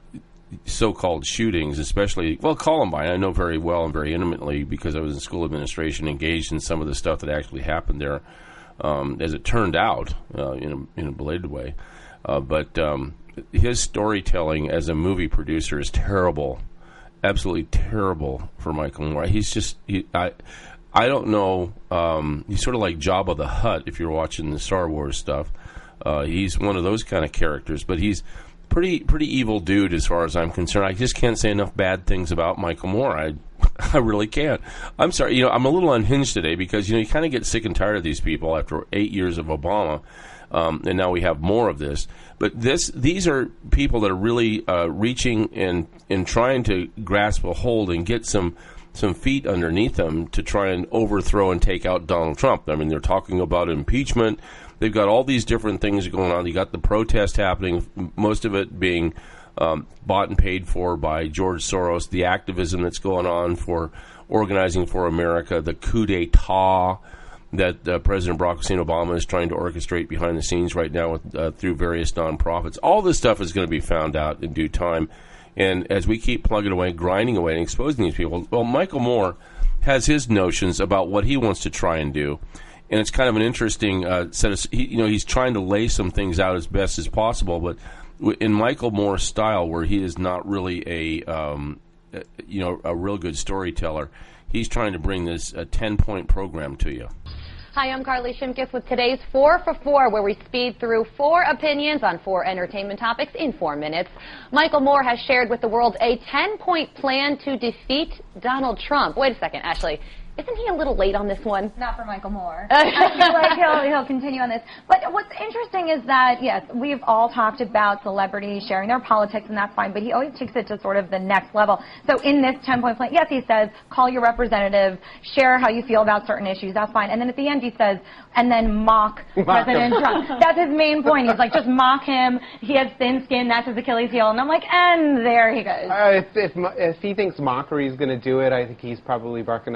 so-called shootings, especially, well, Columbine, I know very well and very intimately because I was in school administration, engaged in some of the stuff that actually happened there, um, as it turned out, uh, in, a, in a belated way. Uh, but um, his storytelling as a movie producer is terrible, absolutely terrible for Michael Moore. He's just, he, I, I don't know, um, he's sort of like Jabba the Hutt if you're watching the Star Wars stuff. Uh, he's one of those kind of characters, but he's Pretty pretty evil dude as far as I'm concerned. I just can't say enough bad things about Michael Moore. I I really can't. I'm sorry. You know, I'm a little unhinged today because, you know, you kind of get sick and tired of these people after eight years of Obama, um, and now we have more of this. But this these are people that are really uh, reaching and, and trying to grasp a hold and get some some feet underneath them to try and overthrow and take out Donald Trump. I mean, they're talking about impeachment. They've got all these different things going on. You got the protest happening, most of it being um, bought and paid for by George Soros, the activism that's going on for Organizing for America, the coup d'etat that uh, President Barack Hussein Obama is trying to orchestrate behind the scenes right now with, uh, through various nonprofits. All this stuff is going to be found out in due time. And as we keep plugging away, grinding away, and exposing these people, well, Michael Moore has his notions about what he wants to try and do. And it's kind of an interesting uh, set of, he, you know, he's trying to lay some things out as best as possible. But w- in Michael Moore's style, where he is not really a, um, uh, you know, a real good storyteller, he's trying to bring this a ten-point program to you. Hi, I'm Carly Shimkus with today's four for four, where we speed through four opinions on four entertainment topics in four minutes. Michael Moore has shared with the world a ten-point plan to defeat Donald Trump. Wait a second, Ashley. Isn't he a little late on this one? Not for Michael Moore. I feel like he'll, he'll continue on this. But what's interesting is that, yes, we've all talked about celebrities sharing their politics, and that's fine, but he always takes it to sort of the next level. So in this ten-point plan, yes, he says, call your representative, share how you feel about certain issues, that's fine. And then at the end he says, and then mock, mock President Trump. That's his main point. He's like, just mock him. He has thin skin. That's his Achilles heel. And I'm like, and there he goes. Uh, if, if, if he thinks mockery is going to do it, I think he's probably barking up the wrong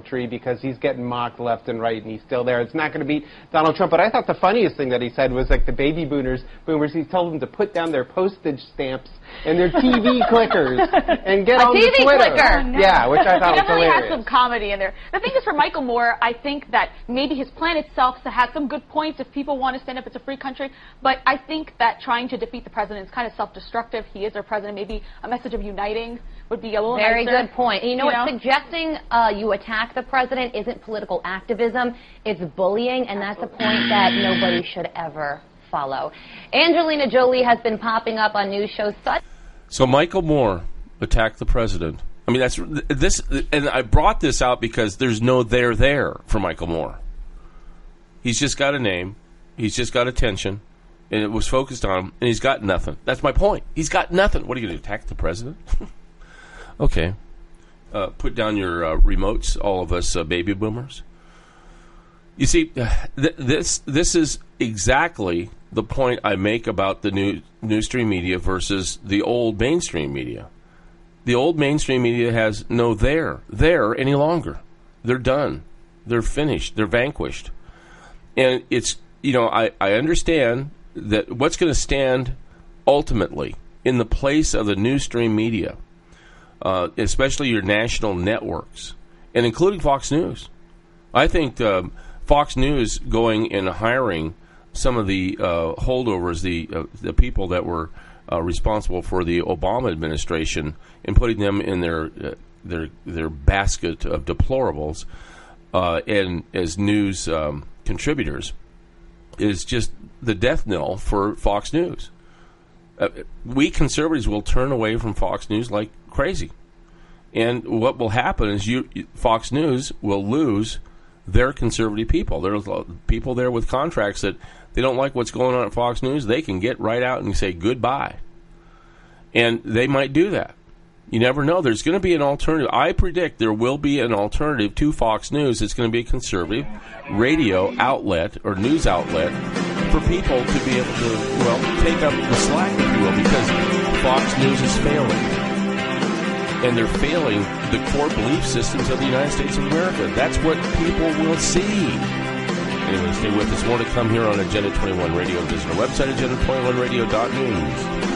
tree because he's getting mocked left and right, and he's still there. It's not going to beat Donald Trump. But I thought the funniest thing that he said was like the baby boomers, boomers. He told them to put down their postage stamps and their T V clickers and get a on T V the Twitter. clicker. Yeah, which I thought he was definitely hilarious. has some comedy in there. The thing is, for Michael Moore, I think that maybe his plan itself has some good points if people want to stand up. It's a free country. But I think that trying to defeat the president is kind of self-destructive. He is our president. Maybe a message of uniting would be a little Very nicer. good point. And you know you what? Know? Suggesting uh, you attack the president isn't political activism. It's bullying, and that's a point that nobody should ever follow. Angelina Jolie has been popping up on news shows such... So Michael Moore attacked the president. I mean, that's this, and I brought this out because there's no there there for Michael Moore. He's just got a name. He's just got attention, and it was focused on him, and he's got nothing. That's my point. He's got nothing. What are you going to attack the president? Okay. Uh, put down your uh, remotes, all of us uh, baby boomers. You see, th- this this is exactly the point I make about the new newsstream media versus the old mainstream media. The old mainstream media has no there, there any longer. They're done. They're finished. They're vanquished. And it's, you know, I, I understand that what's going to stand ultimately in the place of the newsstream media, uh, especially your national networks, and including Fox News. I think um, Fox News going and hiring some of the uh, holdovers, the uh, the people that were uh, responsible for the Obama administration, and putting them in their uh, their their basket of deplorables, uh, and as news um, contributors, is just the death knell for Fox News. Uh, we conservatives will turn away from Fox News like crazy, and what will happen is you Fox News will lose their conservative people. There's people there with contracts that they don't like what's going on at Fox News. They can get right out and say goodbye. And they might do that. You never know. There's going to be an alternative. I predict there will be an alternative to Fox News. It's going to be a conservative radio outlet or news outlet for people to be able to, well, take up the slack, if you will, because Fox News is failing. And they're failing the core belief systems of the United States of America. That's what people will see. Anyway, stay with us. More to come here on Agenda twenty-one Radio. Visit our website, agenda twenty-one radio dot news.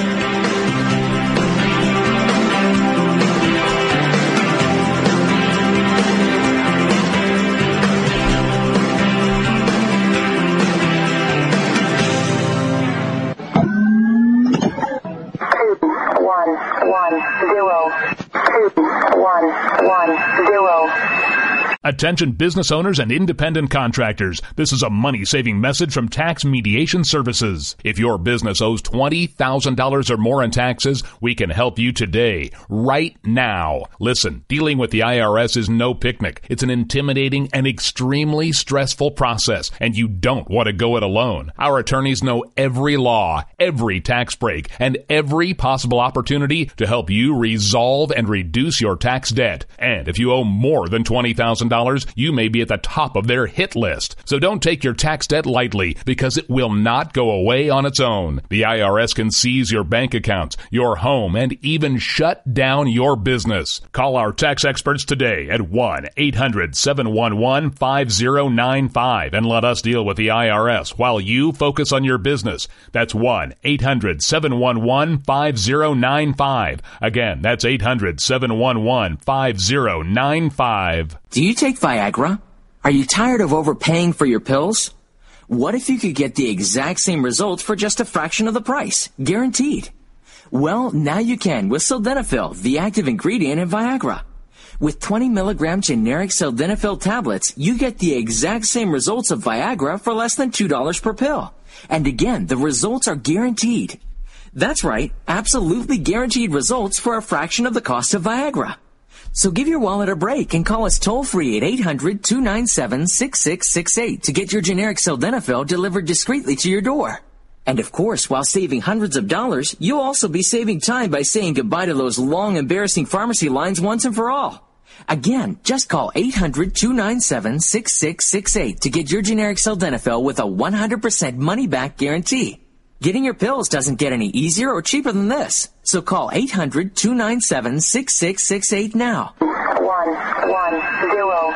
Attention business owners and independent contractors. This is a money-saving message from Tax Mediation Services. If your business owes twenty thousand dollars or more in taxes, we can help you today, right now. Listen, dealing with the I R S is no picnic. It's an intimidating and extremely stressful process, and you don't want to go it alone. Our attorneys know every law, every tax break, and every possible opportunity to help you resolve and reduce your tax debt. And if you owe more than twenty thousand dollars, you may be at the top of their hit list. So don't take your tax debt lightly, because it will not go away on its own. The I R S can seize your bank accounts, your home, and even shut down your business. Call our tax experts today at one eight hundred seven one one five zero nine five and let us deal with the I R S while you focus on your business. That's one eight hundred seven one one five zero nine five. Again, that's eight hundred seven one one five zero nine five. Do you take Viagra? Are you tired of overpaying for your pills? What if you could get the exact same results for just a fraction of the price? Guaranteed. Well, now you can with Sildenafil, the active ingredient in Viagra. With twenty milligram generic Sildenafil tablets, you get the exact same results of Viagra for less than two dollars per pill. And again, the results are guaranteed. That's right, absolutely guaranteed results for a fraction of the cost of Viagra. So give your wallet a break and call us toll-free at eight hundred two nine seven six six six eight to get your generic Sildenafil delivered discreetly to your door. And of course, while saving hundreds of dollars, you'll also be saving time by saying goodbye to those long, embarrassing pharmacy lines once and for all. Again, just call eight hundred two nine seven six six six eight to get your generic Sildenafil with a one hundred percent money-back guarantee. Getting your pills doesn't get any easier or cheaper than this. So call eight hundred two nine seven six six six eight now. One, one, zero.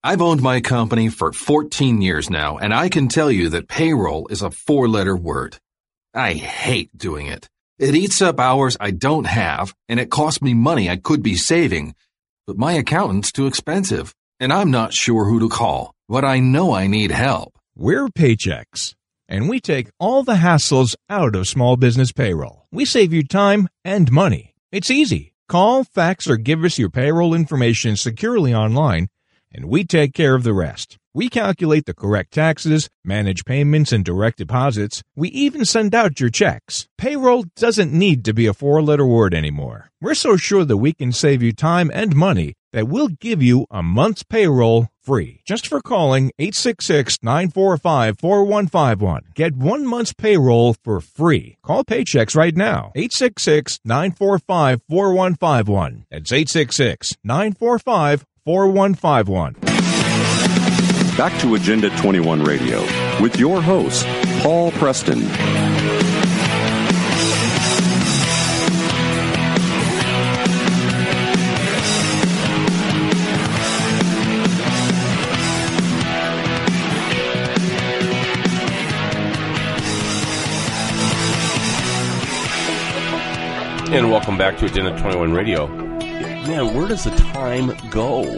I've owned my company for fourteen years now, and I can tell you that payroll is a four-letter word. I hate doing it. It eats up hours I don't have, and it costs me money I could be saving. But my accountant's too expensive, and I'm not sure who to call, but I know I need help. We're Paychex, and we take all the hassles out of small business payroll. We save you time and money. It's easy. Call, fax, or give us your payroll information securely online, and we take care of the rest. We calculate the correct taxes, manage payments and direct deposits. We even send out your checks. Payroll doesn't need to be a four-letter word anymore. We're so sure that we can save you time and money that we'll give you a month's payroll free just for calling eight six six, nine four five, four one five one. Get one month's payroll for free. Call Paychex right now. eight six six, nine four five, four one five one. That's eight six six, nine four five, four one five one. Back to Agenda twenty-one Radio with your host, Paul Preston. And welcome back to Agenda twenty-one Radio. Man, where does the time go?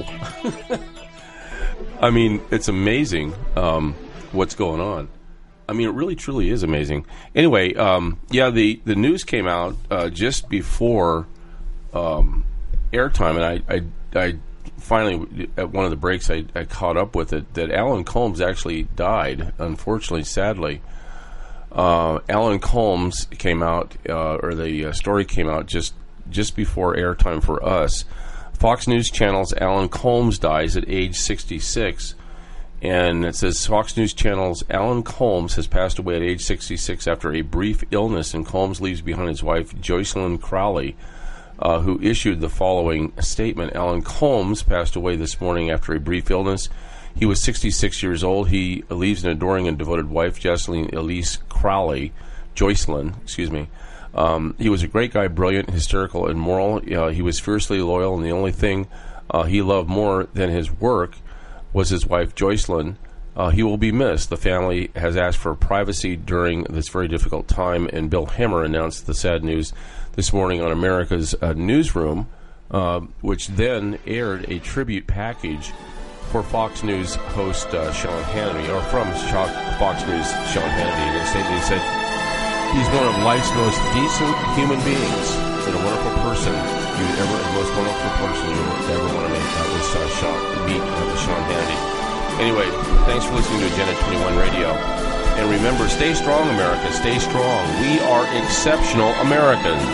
I mean, it's amazing um, what's going on. I mean, it really, truly is amazing. Anyway, um, yeah, the, the news came out uh, just before um, airtime, and I, I, I finally, at one of the breaks, I, I caught up with it, that Alan Colmes actually died, unfortunately, sadly. Uh, Alan Colmes came out, uh, or the uh, story came out just, just before airtime for us. Fox News Channel's Alan Colmes dies at age sixty-six, and it says Fox News Channel's Alan Colmes has passed away at age sixty-six after a brief illness, and Colmes leaves behind his wife, Joycelyn Crowley, uh, who issued the following statement. Alan Colmes passed away this morning after a brief illness. He was sixty-six years old. He leaves an adoring and devoted wife, Joycelyn Elise Crowley, Joycelyn, excuse me. Um, he was a great guy, brilliant, hysterical, and moral. Uh, he was fiercely loyal, and the only thing uh, he loved more than his work was his wife, Joycelyn. Uh, he will be missed. The family has asked for privacy during this very difficult time, and Bill Hemmer announced the sad news this morning on America's uh, Newsroom, uh, which then aired a tribute package for Fox News host uh, Sean Hannity, or from Fox News Sean Hannity. And they said, they said he's one of life's most decent human beings and a wonderful person. You ever, the most wonderful person you ever want to meet. That was uh, Sean, meet uh, Sean Hannity. Anyway, thanks for listening to Agenda twenty-one Radio. And remember, stay strong, America. Stay strong. We are exceptional Americans.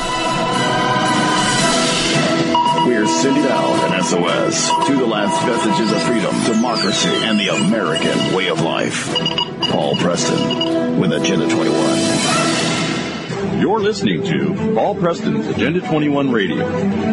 We're sending out an S O S to the last vestiges of freedom, democracy, and the American way of life. Paul Preston with Agenda twenty-one. You're listening to Paul Preston's Agenda twenty-one Radio.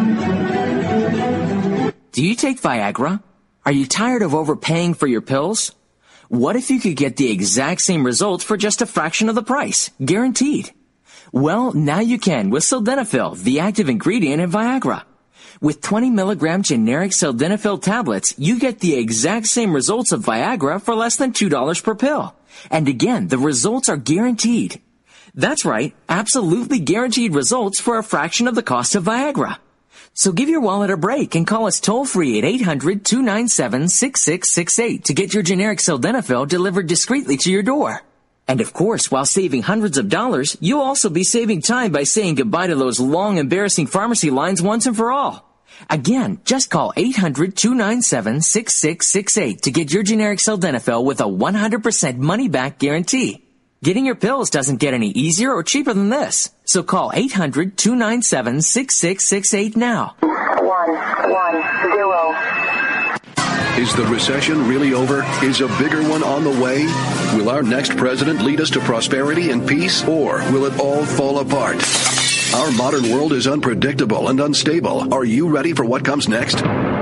Do you take Viagra? Are you tired of overpaying for your pills? What if you could get the exact same results for just a fraction of the price? Guaranteed. Well, now you can with Sildenafil, the active ingredient in Viagra. With twenty milligram generic Sildenafil tablets, you get the exact same results of Viagra for less than two dollars per pill. And again, the results are guaranteed. That's right, absolutely guaranteed results for a fraction of the cost of Viagra. So give your wallet a break and call us toll-free at eight hundred, two nine seven, six six six eight to get your generic Sildenafil delivered discreetly to your door. And of course, while saving hundreds of dollars, you'll also be saving time by saying goodbye to those long, embarrassing pharmacy lines once and for all. Again, just call eight hundred, two nine seven, six six six eight to get your generic Sildenafil with a one hundred percent money-back guarantee. Getting your pills doesn't get any easier or cheaper than this. So call eight hundred, two nine seven, six six six eight now. One, one, zero. Is the recession really over? Is a bigger one on the way? Will our next president lead us to prosperity and peace, or will it all fall apart? Our modern world is unpredictable and unstable. Are you ready for what comes next?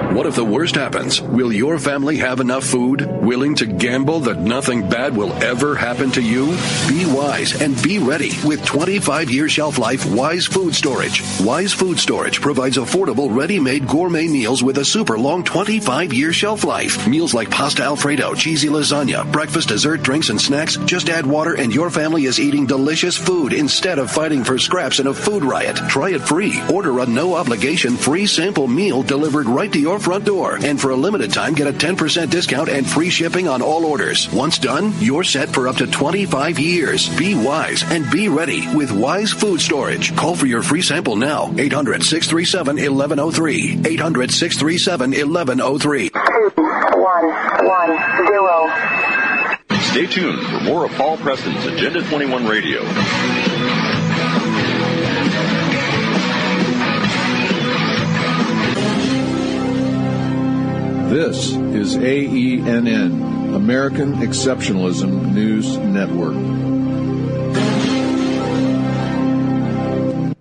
What if the worst happens? Will your family have enough food? Willing to gamble that nothing bad will ever happen to you? Be wise and be ready with twenty-five year shelf life Wise Food Storage. Wise Food Storage provides affordable, ready-made gourmet meals with a super long twenty-five year shelf life. Meals like pasta Alfredo, cheesy lasagna, breakfast, dessert, drinks, and snacks. Just add water and your family is eating delicious food instead of fighting for scraps in a food riot. Try it free. Order a no-obligation free sample meal delivered right to your front door. And for a limited time, get a ten percent discount and free shipping on all orders. Once done, you're set for up to twenty-five years. Be wise and be ready with Wise Food Storage. Call for your free sample now. eight hundred, six three seven, one one zero three. eight hundred, six three seven, one one zero three. two one one zero. Stay tuned for more of Paul Preston's Agenda twenty-one Radio. This is A E N N, American Exceptionalism News Network.